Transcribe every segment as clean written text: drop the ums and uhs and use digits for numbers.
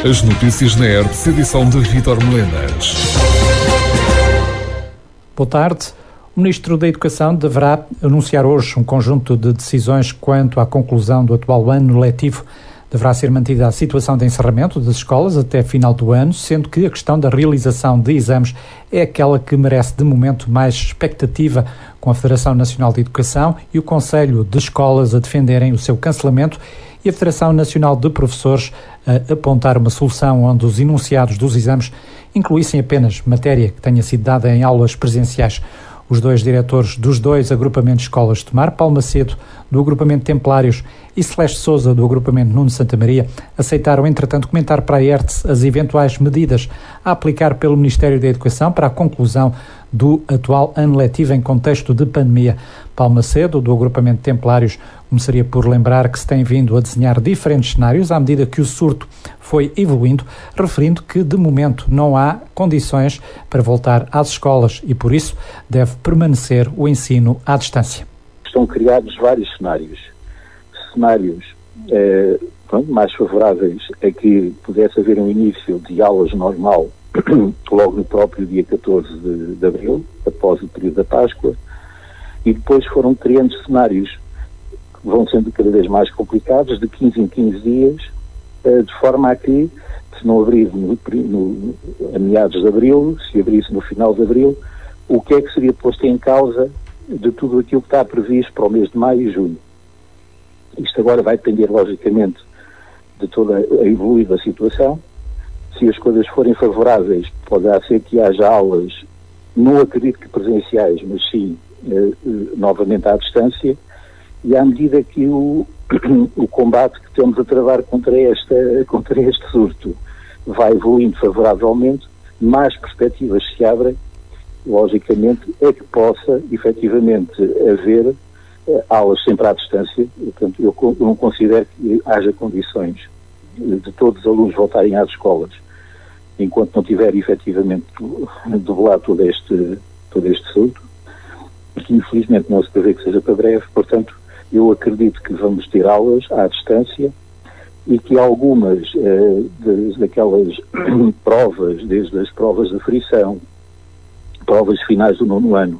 As notícias na ERTE, edição de Vítor Melenas. Boa tarde. O Ministro da Educação deverá anunciar hoje um conjunto de decisões quanto à conclusão do atual ano letivo. Deverá ser mantida a situação de encerramento das escolas até final do ano, sendo que a questão da realização de exames é aquela que merece de momento mais expectativa, com a Federação Nacional de Educação e o Conselho de Escolas a defenderem o seu cancelamento e a Federação Nacional de Professores a apontar uma solução onde os enunciados dos exames incluíssem apenas matéria que tenha sido dada em aulas presenciais. Os dois diretores dos dois agrupamentos de escolas de Tomar, Paulo Macedo, do agrupamento Templários, e Celeste Sousa, do agrupamento Nuno Santa Maria, aceitaram, entretanto, comentar para a ERTE as eventuais medidas a aplicar pelo Ministério da Educação para a conclusão do atual ano letivo em contexto de pandemia. Paulo Macedo, do agrupamento Templários, começaria por lembrar que se tem vindo a desenhar diferentes cenários à medida que o surto foi evoluindo, referindo que, de momento, não há condições para voltar às escolas e, por isso, deve permanecer o ensino à distância. Estão criados vários cenários mais favoráveis a que pudesse haver um início de aulas normal logo no próprio dia 14 de abril, após o período da Páscoa, e depois foram criando cenários que vão sendo cada vez mais complicados, de 15 em 15 dias, de forma a que, se não abrir a meados de abril, se abrisse no final de abril, o que é que seria posto em causa de tudo aquilo que está previsto para o mês de maio e junho. Isto agora vai depender, logicamente, de toda a evoluir da situação. Se as coisas forem favoráveis, poderá ser que haja aulas, não acredito que presenciais, mas sim novamente à distância, e à medida que o combate que temos a travar contra este surto vai evoluindo favoravelmente, mais perspectivas se abrem, logicamente, é que possa efetivamente haver aulas sempre à distância. Portanto, eu não considero que haja condições de todos os alunos voltarem às escolas enquanto não tiver efetivamente debelado todo este surto, que infelizmente não se prevê que seja para breve. Portanto, eu acredito que vamos ter aulas à distância e que algumas daquelas provas, desde as provas de aferição, provas finais do 9º ano,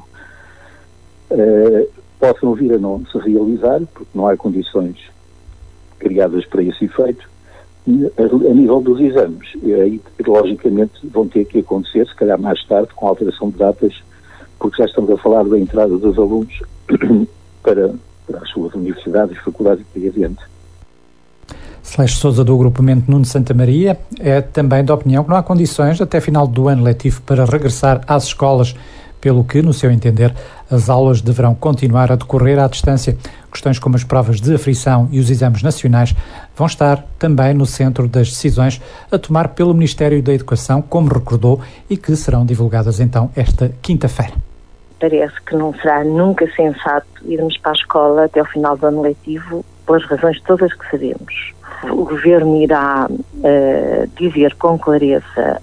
possam vir a não se realizar, porque não há condições criadas para esse efeito. E a nível dos exames, aí logicamente vão ter que acontecer, se calhar mais tarde, com alteração de datas, porque já estamos a falar da entrada dos alunos para as suas universidades, faculdades e por aí adiante. Celeste Sousa, do agrupamento Nuno Santa Maria, é também da opinião que não há condições até final do ano letivo para regressar às escolas, pelo que, no seu entender, as aulas deverão continuar a decorrer à distância. Questões como as provas de aferição e os exames nacionais vão estar também no centro das decisões a tomar pelo Ministério da Educação, como recordou, e que serão divulgadas então esta quinta-feira. Parece que não será nunca sensato irmos para a escola até ao final do ano letivo, pelas razões todas que sabemos. O Governo irá dizer com clareza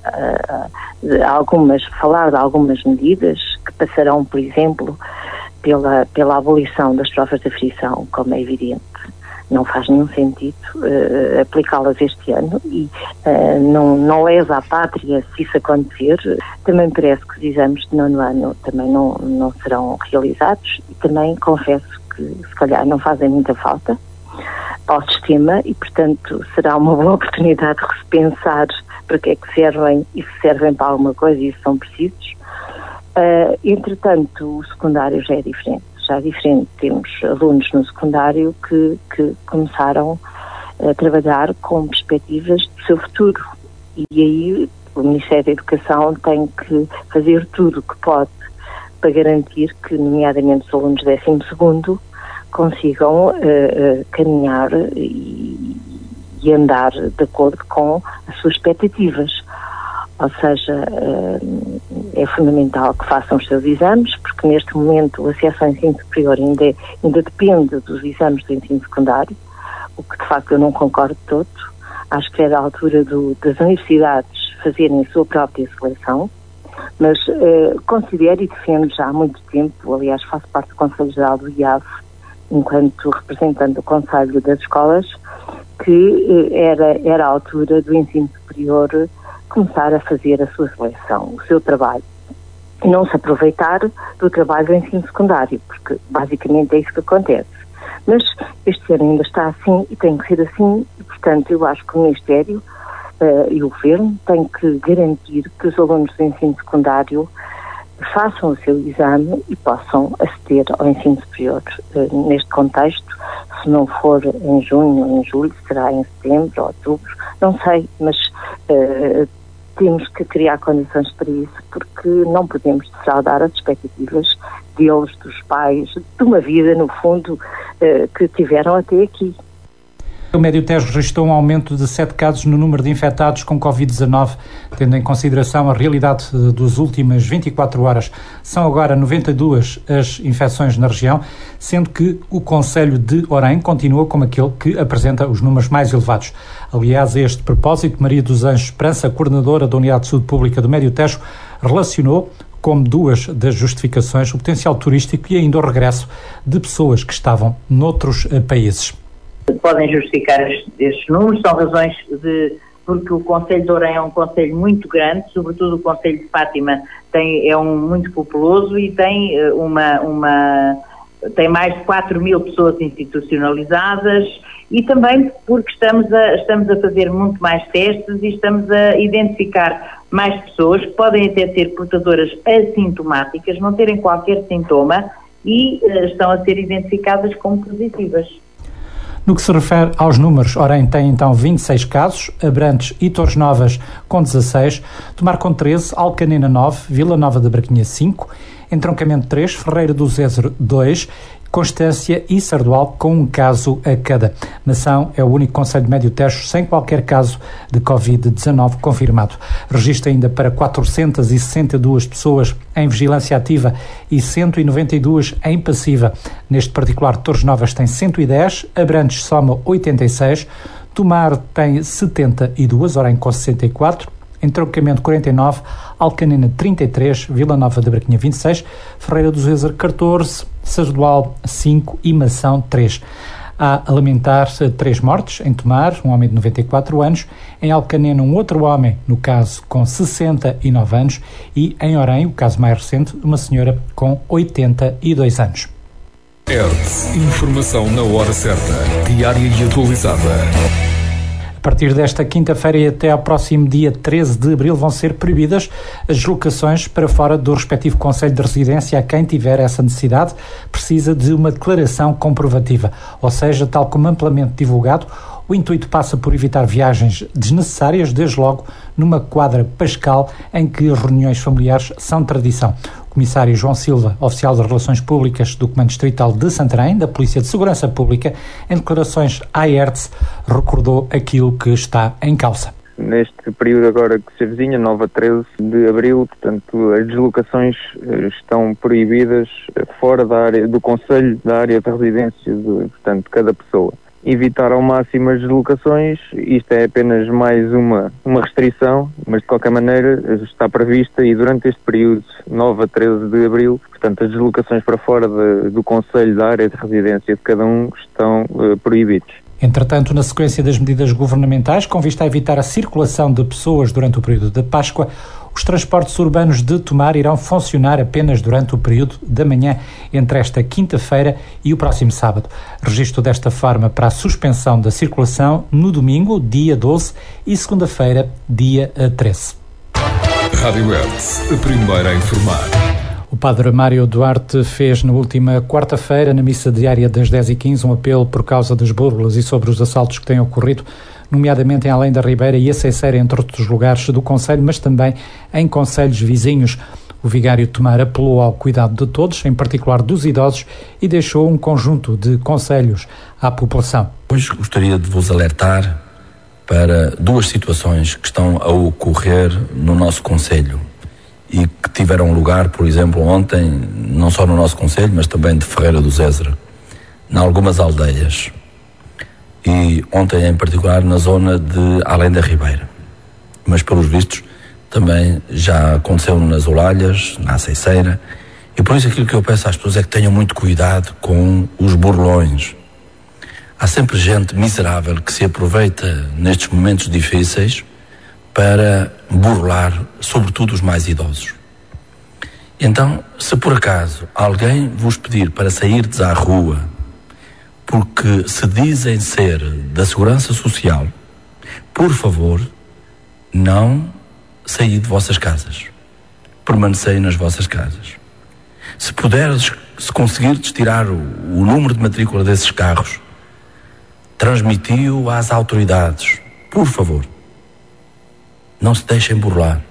falar de algumas medidas que passarão, por exemplo, pela abolição das provas de aferição, como é evidente. Não faz nenhum sentido aplicá-las este ano e não lesa à pátria se isso acontecer. Também parece que os exames de 9º ano também não serão realizados e também confesso que se calhar não fazem muita falta ao sistema e, portanto, será uma boa oportunidade de repensar para que é que servem e se servem para alguma coisa e se são precisos. Entretanto, o secundário já é diferente. Temos alunos no secundário que começaram a trabalhar com perspectivas do seu futuro e aí o Ministério da Educação tem que fazer tudo o que pode para garantir que, nomeadamente, os alunos do 12º consigam caminhar e andar de acordo com as suas expectativas. Ou seja, é fundamental que façam os seus exames, porque neste momento o acesso ao ensino superior ainda depende dos exames do ensino secundário, o que de facto eu não concordo de todo. Acho que é da altura das universidades fazerem a sua própria seleção, mas considero e defendo já há muito tempo, aliás faço parte do Conselho Geral do IAV, enquanto representante do Conselho das Escolas, que era a altura do ensino superior começar a fazer a sua seleção, o seu trabalho. E não se aproveitar do trabalho do ensino secundário, porque basicamente é isso que acontece. Mas este ano ainda está assim e tem que ser assim, e portanto eu acho que o Ministério e o Governo têm que garantir que os alunos do ensino secundário façam o seu exame e possam aceder ao ensino superior. Neste contexto, se não for em junho ou em julho, será em setembro ou outubro, não sei, mas temos que criar condições para isso, porque não podemos defraudar as expectativas deles, dos pais, de uma vida, no fundo, que tiveram até aqui. O Médio Tejo registrou um aumento de 7 casos no número de infectados com Covid-19, tendo em consideração a realidade das últimas 24 horas. São agora 92 as infecções na região, sendo que o concelho de Orém continua como aquele que apresenta os números mais elevados. Aliás, a este propósito, Maria dos Anjos Esperança, coordenadora da Unidade de Saúde Pública do Médio Tejo, relacionou como duas das justificações o potencial turístico e ainda o regresso de pessoas que estavam noutros países. Podem justificar estes números, são razões porque o concelho de Orém é um concelho muito grande, sobretudo o concelho de Fátima é muito populoso e tem tem mais de 4.000 pessoas institucionalizadas, e também porque estamos a fazer muito mais testes e estamos a identificar mais pessoas que podem até ser portadoras assintomáticas, não terem qualquer sintoma e estão a ser identificadas como positivas. No que se refere aos números, Orém tem então 26 casos, Abrantes e Torres Novas com 16, Tomar com 13, Alcanena 9, Vila Nova da Braquinha 5, Entroncamento 3, Ferreira do Zezer 2, Constância e Sardual com um caso a cada. Mação é o único concelho de Médio Tejo sem qualquer caso de Covid-19 confirmado. Registra ainda para 462 pessoas em vigilância ativa e 192 em passiva. Neste particular, Torres Novas tem 110, Abrantes soma 86, Tomar tem 72, Orém com 64, Entroncamento 49, Alcanena 33, Vila Nova da Braquinha 26, Ferreira do Zezer 14, Sardual 5 e Mação 3. Há a lamentar 3 mortes em Tomar, um homem de 94 anos, em Alcanena um outro homem, no caso com 69 anos, e em Orém, o caso mais recente, uma senhora com 82 anos. Informação na hora certa, diária e atualizada. A partir desta quinta-feira e até ao próximo dia 13 de abril vão ser proibidas as deslocações para fora do respectivo concelho de residência. A quem tiver essa necessidade precisa de uma declaração comprovativa, ou seja, tal como amplamente divulgado, o intuito passa por evitar viagens desnecessárias, desde logo numa quadra pascal em que as reuniões familiares são tradição. O comissário João Silva, oficial de Relações Públicas do Comando Distrital de Santarém, da Polícia de Segurança Pública, em declarações à ERTS, recordou aquilo que está em causa. Neste período agora que se avizinha, 9 a 13 de abril, portanto, as deslocações estão proibidas fora da área do concelho, da área de residência de cada pessoa. Evitar ao máximo as deslocações, isto é apenas mais uma restrição, mas de qualquer maneira está prevista, e durante este período, 9 a 13 de abril, portanto, as deslocações para fora do concelho, da área de residência de cada um estão proibidos. Entretanto, na sequência das medidas governamentais, com vista a evitar a circulação de pessoas durante o período da Páscoa, os transportes urbanos de Tomar irão funcionar apenas durante o período da manhã, entre esta quinta-feira e o próximo sábado. Registro desta forma para a suspensão da circulação no domingo, dia 12, e segunda-feira, dia 13. Rádio Hertz, a primeira a informar. O padre Mário Duarte fez na última quarta-feira, na missa diária das 10h15, um apelo por causa das burlas e sobre os assaltos que têm ocorrido, nomeadamente em Além da Ribeira e a Ceiceira, entre outros lugares do concelho, mas também em concelhos vizinhos. O vigário de Tomar apelou ao cuidado de todos, em particular dos idosos, e deixou um conjunto de conselhos à população. Hoje gostaria de vos alertar para duas situações que estão a ocorrer no nosso concelho e que tiveram lugar, por exemplo, ontem, não só no nosso concelho, mas também de Ferreira do Zezer, em algumas aldeias. E ontem, em particular, na zona de Além da Ribeira. Mas, pelos vistos, também já aconteceu nas Olalhas, na Ceiceira. E por isso aquilo que eu peço às pessoas é que tenham muito cuidado com os burlões. há sempre gente miserável que se aproveita nestes momentos difíceis para burlar, sobretudo, os mais idosos. Então, se por acaso alguém vos pedir para sairdes à rua porque se dizem ser da Segurança Social, por favor, não saí de vossas casas. Permanecei nas vossas casas. Se puderes, se conseguirdes tirar o número de matrícula desses carros, transmiti-o às autoridades. Por favor, não se deixem burlar.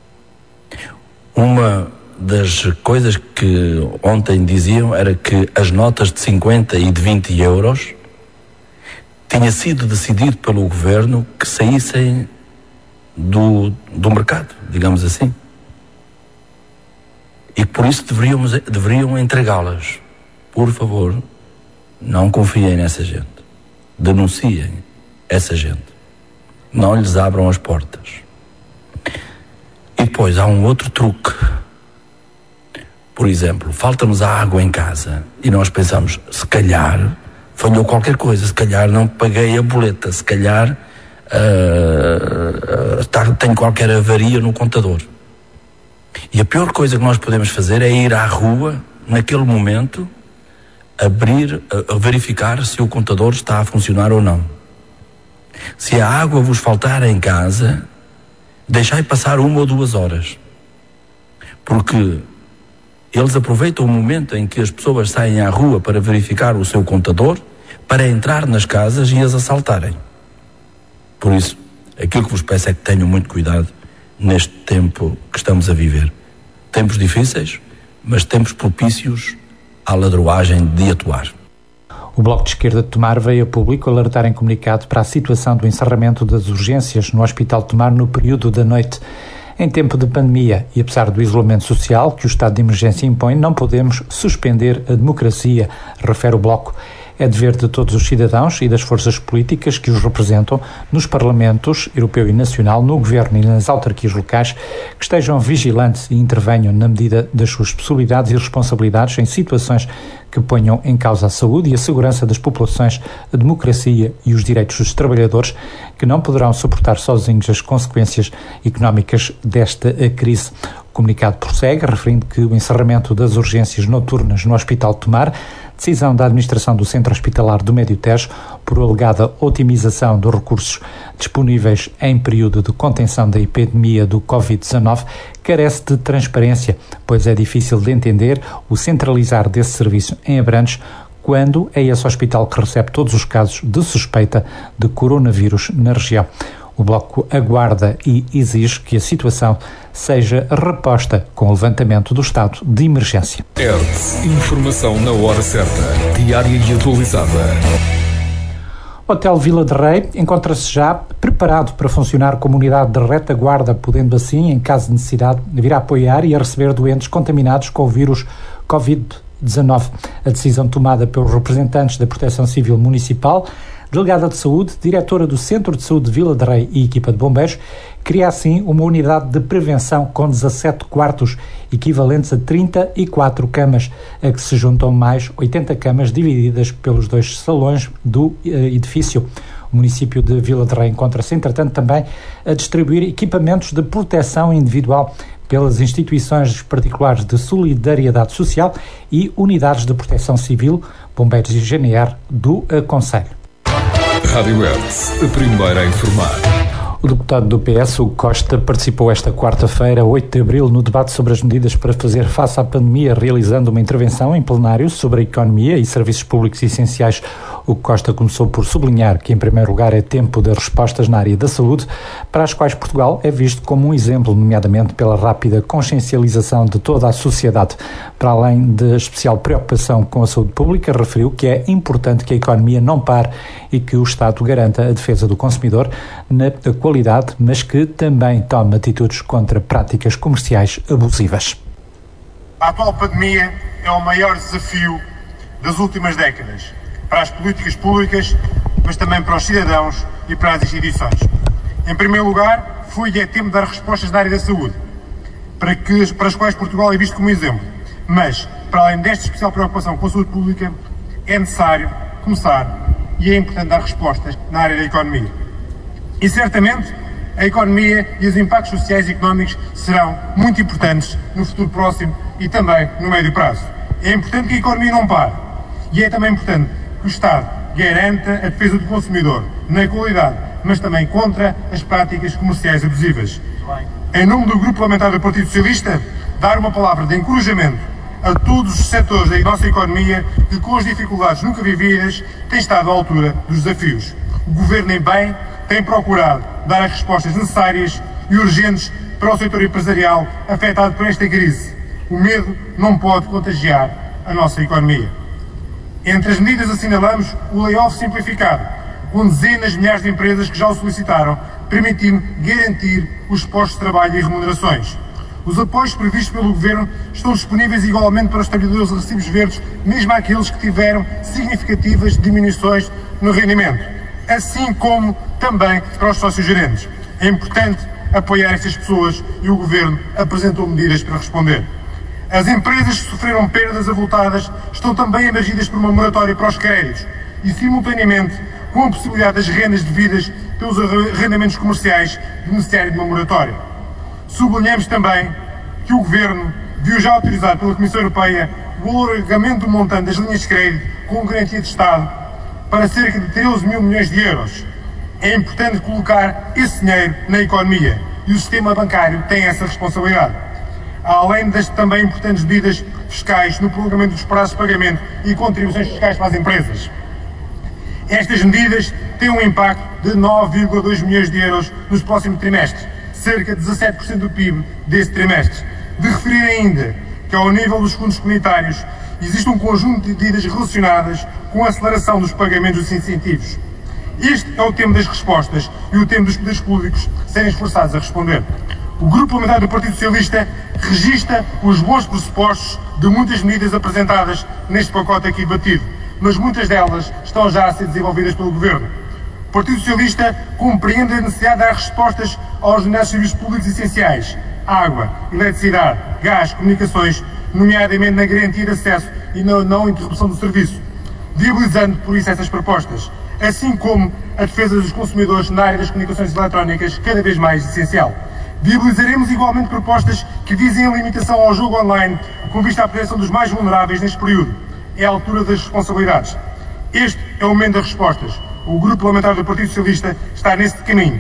Uma das coisas que ontem diziam era que as notas de 50 e de 20 euros tinha sido decidido pelo governo que saíssem do mercado, digamos assim. E por isso deveriam entregá-las. Por favor, não confiem nessa gente. Denunciem essa gente. Não lhes abram as portas. E depois há um outro truque. Por exemplo, falta-nos a água em casa e nós pensamos, se calhar falhou qualquer coisa, se calhar não paguei a boleta, se calhar tenho qualquer avaria no contador. E a pior coisa que nós podemos fazer é ir à rua, naquele momento, a verificar se o contador está a funcionar ou não. Se a água vos faltar em casa, deixai passar 1 ou 2 horas. Porque eles aproveitam o momento em que as pessoas saem à rua para verificar o seu contador, para entrar nas casas e as assaltarem. Por isso, aquilo que vos peço é que tenham muito cuidado neste tempo que estamos a viver. Tempos difíceis, mas tempos propícios à ladroagem de atuar. O Bloco de Esquerda de Tomar veio a público alertar em comunicado para a situação do encerramento das urgências no Hospital de Tomar no período da noite. Em tempo de pandemia e apesar do isolamento social que o estado de emergência impõe, não podemos suspender a democracia, refere o Bloco. É dever de todos os cidadãos e das forças políticas que os representam nos parlamentos europeu e nacional, no governo e nas autarquias locais, que estejam vigilantes e intervenham na medida das suas possibilidades e responsabilidades em situações que ponham em causa a saúde e a segurança das populações, a democracia e os direitos dos trabalhadores, que não poderão suportar sozinhos as consequências económicas desta crise. O comunicado prossegue, referindo que o encerramento das urgências noturnas no Hospital de Tomar, decisão da administração do Centro Hospitalar do Médio Tejo, por alegada otimização dos recursos disponíveis em período de contenção da epidemia do Covid-19, carece de transparência, pois é difícil de entender o centralizar desse serviço em Abrantes, quando é esse hospital que recebe todos os casos de suspeita de coronavírus na região. O Bloco aguarda e exige que a situação seja reposta com o levantamento do estado de emergência. Informação na hora certa, diária e atualizada. O Hotel Vila de Rei encontra-se já preparado para funcionar como unidade de retaguarda, podendo assim, em caso de necessidade, vir a apoiar e a receber doentes contaminados com o vírus Covid-19. A decisão tomada pelos representantes da Proteção Civil Municipal, delegada de saúde, diretora do Centro de Saúde de Vila de Rei e equipa de bombeiros, cria assim uma unidade de prevenção com 17 quartos, equivalentes a 34 camas, a que se juntam mais 80 camas divididas pelos 2 salões do edifício. O município de Vila de Rei encontra-se, entretanto, também a distribuir equipamentos de proteção individual pelas instituições particulares de solidariedade social e unidades de proteção civil, bombeiros e GNR do concelho. Rádio Hertz, a primeira a informar. O deputado do PS, Hugo Costa, participou esta quarta-feira, 8 de abril, no debate sobre as medidas para fazer face à pandemia, realizando uma intervenção em plenário sobre a economia e serviços públicos essenciais. Hugo Costa começou por sublinhar que, em primeiro lugar, é tempo de respostas na área da saúde, para as quais Portugal é visto como um exemplo, nomeadamente pela rápida consciencialização de toda a sociedade. Para além de especial preocupação com a saúde pública, referiu que é importante que a economia não pare e que o Estado garanta a defesa do consumidor na qualidade, mas que também tome atitudes contra práticas comerciais abusivas. A atual pandemia é o maior desafio das últimas décadas, para as políticas públicas, mas também para os cidadãos e para as instituições. Em primeiro lugar, foi e é tempo de dar respostas na área da saúde, para as quais Portugal é visto como exemplo. Mas, para além desta especial preocupação com a saúde pública, é necessário começar e é importante dar respostas na área da economia. E certamente a economia e os impactos sociais e económicos serão muito importantes no futuro próximo e também no médio prazo. É importante que a economia não pare e é também importante que o Estado garanta a defesa do consumidor na qualidade, mas também contra as práticas comerciais abusivas. Em nome do Grupo Parlamentar do Partido Socialista, dar uma palavra de encorajamento a todos os setores da nossa economia que, com as dificuldades nunca vividas, têm estado à altura dos desafios. O Governo, em bem, tem procurado dar as respostas necessárias e urgentes para o setor empresarial afetado por esta crise. O medo não pode contagiar a nossa economia. Entre as medidas assinalamos o layoff simplificado, com dezenas de milhares de empresas que já o solicitaram, permitindo garantir os postos de trabalho e remunerações. Os apoios previstos pelo Governo estão disponíveis igualmente para os trabalhadores de recibos verdes, mesmo àqueles que tiveram significativas diminuições no rendimento, assim como também para os sócios-gerentes. É importante apoiar estas pessoas e o Governo apresentou medidas para responder. As empresas que sofreram perdas avultadas estão também abrangidas por uma moratória para os créditos e, simultaneamente, com a possibilidade das rendas devidas pelos arrendamentos comerciais beneficiarem de uma moratória. Sublinhamos também que o Governo viu já autorizar pela Comissão Europeia o alargamento do montante das linhas de crédito com garantia de Estado para cerca de 13 mil milhões de euros. É importante colocar esse dinheiro na economia e o sistema bancário tem essa responsabilidade. Além das também importantes medidas fiscais no prolongamento dos prazos de pagamento e contribuições fiscais para as empresas. Estas medidas têm um impacto de 9,2 milhões de euros nos próximos trimestres, cerca de 17% do PIB desse trimestre. De referir ainda que, ao nível dos fundos comunitários, existe um conjunto de medidas relacionadas com a aceleração dos pagamentos dos incentivos. Este é o tempo das respostas e o tempo dos poderes públicos serem esforçados a responder. O Grupo Parlamentar do Partido Socialista registra os bons pressupostos de muitas medidas apresentadas neste pacote aqui debatido, mas muitas delas estão já a ser desenvolvidas pelo Governo. O Partido Socialista compreende a necessidade de dar respostas aos serviços públicos essenciais: água, eletricidade, gás, comunicações, nomeadamente na garantia de acesso e na não interrupção do serviço, viabilizando por isso essas propostas, assim como a defesa dos consumidores na área das comunicações eletrónicas, cada vez mais essencial. Viabilizaremos igualmente propostas que visem a limitação ao jogo online, com vista à proteção dos mais vulneráveis neste período. É a altura das responsabilidades. Este é o momento das respostas. O Grupo Parlamentar do Partido Socialista está nesse caminho.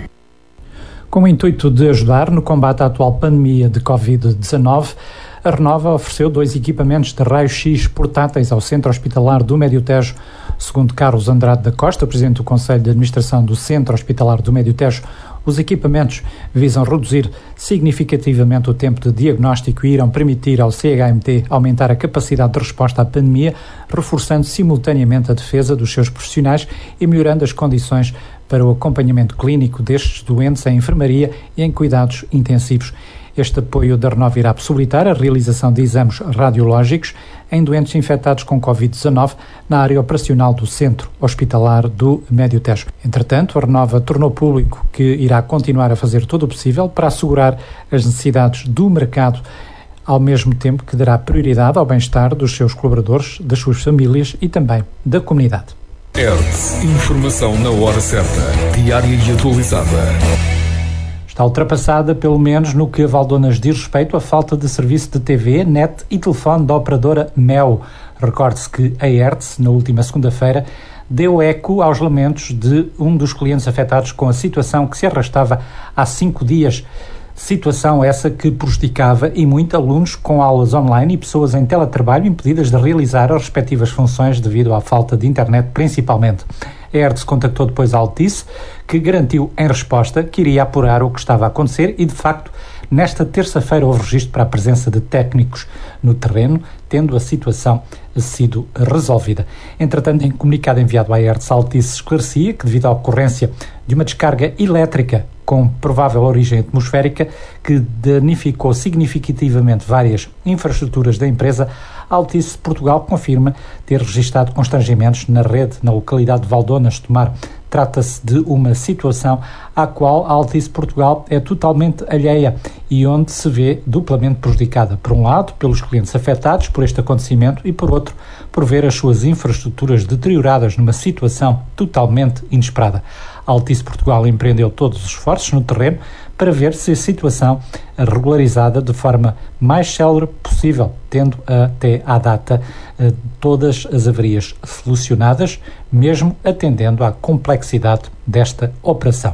Com o intuito de ajudar no combate à atual pandemia de Covid-19, a Renova ofereceu 2 equipamentos de raio-x portáteis ao Centro Hospitalar do Médio Tejo. Segundo Carlos Andrade da Costa, Presidente do Conselho de Administração do Centro Hospitalar do Médio Tejo, os equipamentos visam reduzir significativamente o tempo de diagnóstico e irão permitir ao CHMT aumentar a capacidade de resposta à pandemia, reforçando simultaneamente a defesa dos seus profissionais e melhorando as condições para o acompanhamento clínico destes doentes em enfermaria e em cuidados intensivos. Este apoio da Renova irá possibilitar a realização de exames radiológicos em doentes infectados com Covid-19 na área operacional do Centro Hospitalar do Médio Tejo. Entretanto, a Renova tornou público que irá continuar a fazer todo o possível para assegurar as necessidades do mercado, ao mesmo tempo que dará prioridade ao bem-estar dos seus colaboradores, das suas famílias e também da comunidade. ERTE. Informação na hora certa, diária e atualizada. Está ultrapassada, pelo menos no que a Valdonas diz respeito à falta de serviço de TV, net e telefone da operadora Mel. Recorde-se que a ERTE, na última segunda-feira, deu eco aos lamentos de um dos clientes afetados com a situação que se arrastava há 5 dias. Situação essa que prejudicava e muito alunos com aulas online e pessoas em teletrabalho impedidas de realizar as respectivas funções devido à falta de internet, principalmente. A ERTE contactou depois a Altice, que garantiu em resposta que iria apurar o que estava a acontecer e, de facto, nesta terça-feira houve registro para a presença de técnicos no terreno, tendo a situação sido resolvida. Entretanto, em comunicado enviado à ERTE, a Altice esclarecia que, devido à ocorrência de uma descarga elétrica com provável origem atmosférica que danificou significativamente várias infraestruturas da empresa, a Altice Portugal confirma ter registado constrangimentos na rede na localidade de Valdonas de Tomar. Trata-se de uma situação à qual a Altice Portugal é totalmente alheia e onde se vê duplamente prejudicada, por um lado, pelos clientes afetados por este acontecimento e, por outro, por ver as suas infraestruturas deterioradas numa situação totalmente inesperada. A Altice Portugal empreendeu todos os esforços no terreno para ver se a situação é regularizada de forma mais célere possível, tendo até à data todas as avarias solucionadas, mesmo atendendo à complexidade desta operação.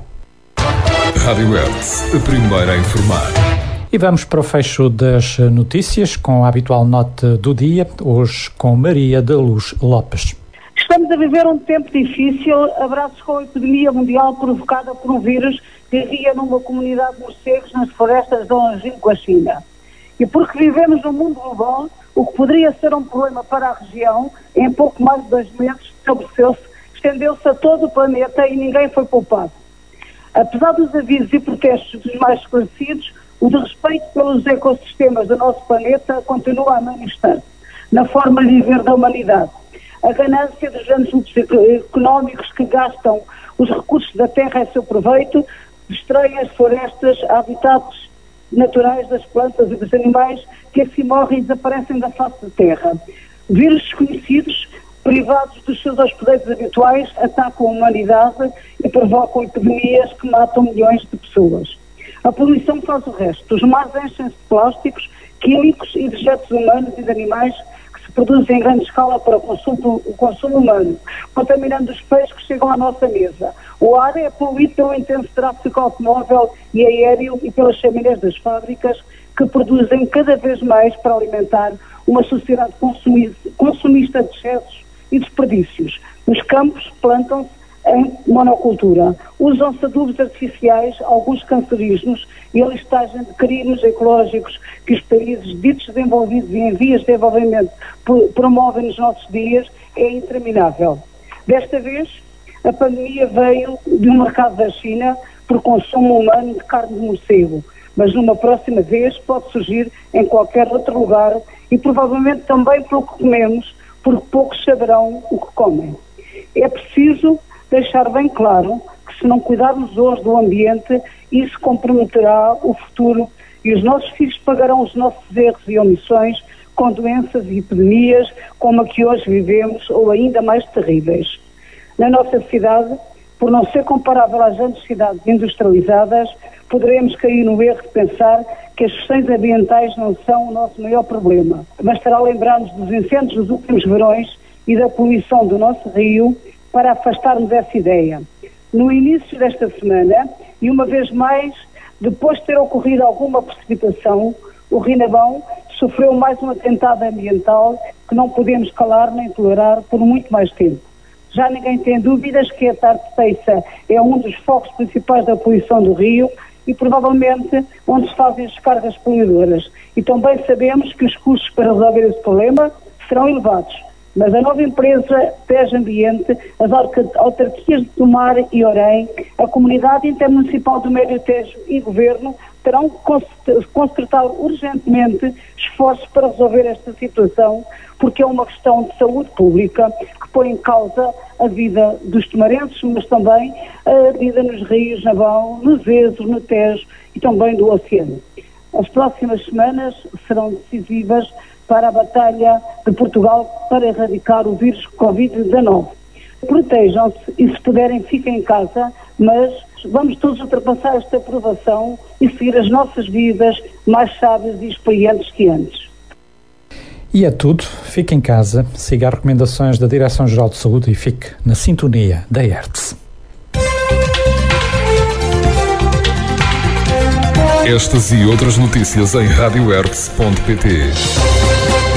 Rádio Hertz, a primeira a informar. E vamos para o fecho das notícias com a habitual nota do dia, hoje com Maria da Luz Lopes. Estamos a viver um tempo difícil, abraços com a epidemia mundial provocada por um vírus que havia numa comunidade de morcegos nas florestas de longínqua China. E porque vivemos num mundo global, o que poderia ser um problema para a região, em pouco mais de 2 meses, estabeleceu-se, estendeu-se a todo o planeta e ninguém foi poupado. Apesar dos avisos e protestos dos mais esclarecidos, o desrespeito pelos ecossistemas do nosso planeta continua a manifestar-se na forma de viver da humanidade. A ganância dos grandes grupos económicos que gastam os recursos da terra a seu proveito, destroem as florestas, habitats naturais das plantas e dos animais que assim morrem e desaparecem da face da terra. Vírus desconhecidos, privados dos seus hospedeiros habituais, atacam a humanidade e provocam epidemias que matam milhões de pessoas. A poluição faz o resto. Os mares enchem-se de plásticos, químicos e dejetos humanos e de animais que se produzem em grande escala para o consumo humano, contaminando os peixes que chegam à nossa mesa. O ar é poluído pelo intenso tráfego automóvel e aéreo e pelas chaminés das fábricas que produzem cada vez mais para alimentar uma sociedade consumista de excessos e desperdícios. Nos campos plantam-se em monocultura. Usam-se adubos artificiais, alguns cancerígenos e a listagem de crimes ecológicos que os países ditos desenvolvidos e em vias de desenvolvimento promovem nos nossos dias é interminável. Desta vez, a pandemia veio de um mercado da China por consumo humano de carne de morcego, mas numa próxima vez pode surgir em qualquer outro lugar e provavelmente também pelo que comemos, porque poucos saberão o que comem. É preciso deixar bem claro que se não cuidarmos hoje do ambiente, isso comprometerá o futuro e os nossos filhos pagarão os nossos erros e omissões com doenças e epidemias como a que hoje vivemos ou ainda mais terríveis. Na nossa cidade, por não ser comparável às grandes cidades industrializadas, poderemos cair no erro de pensar que as questões ambientais não são o nosso maior problema. Bastará lembrar-nos dos incêndios dos últimos verões e da poluição do nosso rio para afastarmos essa ideia. No início desta semana, e uma vez mais, depois de ter ocorrido alguma precipitação, o Rinabão sofreu mais um atentado ambiental que não podemos calar nem tolerar por muito mais tempo. Já ninguém tem dúvidas que a Tarde-Teiça é um dos focos principais da poluição do rio e provavelmente onde se fazem as descargas poluidoras. E também sabemos que os custos para resolver esse problema serão elevados. Mas a nova empresa Tejo Ambiente, as autarquias de Tomar e Orém, a Comunidade Intermunicipal do Médio Tejo e o Governo terão que concertar urgentemente esforços para resolver esta situação, porque é uma questão de saúde pública que põe em causa a vida dos tomarenses, mas também a vida nos rios, na Vão, nos Ezos, no Tejo e também do oceano. As próximas semanas serão decisivas para a batalha de Portugal para erradicar o vírus Covid-19. Protejam-se e, se puderem, fiquem em casa, mas vamos todos ultrapassar esta provação e seguir as nossas vidas mais sábias e experientes que antes. E é tudo. Fique em casa, siga as recomendações da Direção-Geral de Saúde e fique na sintonia da Hertz. Estas e outras notícias em radiohertz.pt.